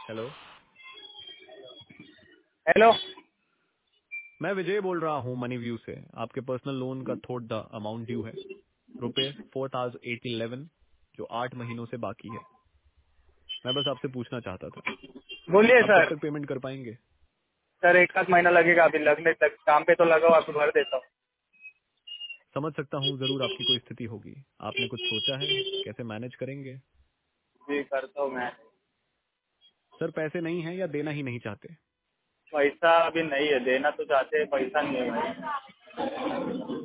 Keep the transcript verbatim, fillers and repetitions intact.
Hello. Hello. मैं विजय बोल रहा हूँ मनी व्यू से। आपके पर्सनल लोन का थोड़ा अमाउंट ड्यू है, रुपए फोर थाउजेंड एट इलेवन, जो आठ महीनों से बाकी है। मैं बस आपसे पूछना चाहता था, बोलिए आप कब सर। तक पेमेंट कर पाएंगे? सर एक आध महीना लगेगा, अभी लगने तक काम पे तो लगाओ, आपको भर देता हूँ। समझ सकता हूँ, जरूर आपकी कोई स्थिति होगी। आपने कुछ सोचा है कैसे मैनेज करेंगे? जी करता हूँ मैं। सर पैसे नहीं है या देना ही नहीं चाहते? पैसा अभी नहीं है, देना तो चाहते हैं, पैसा नहीं है भाई।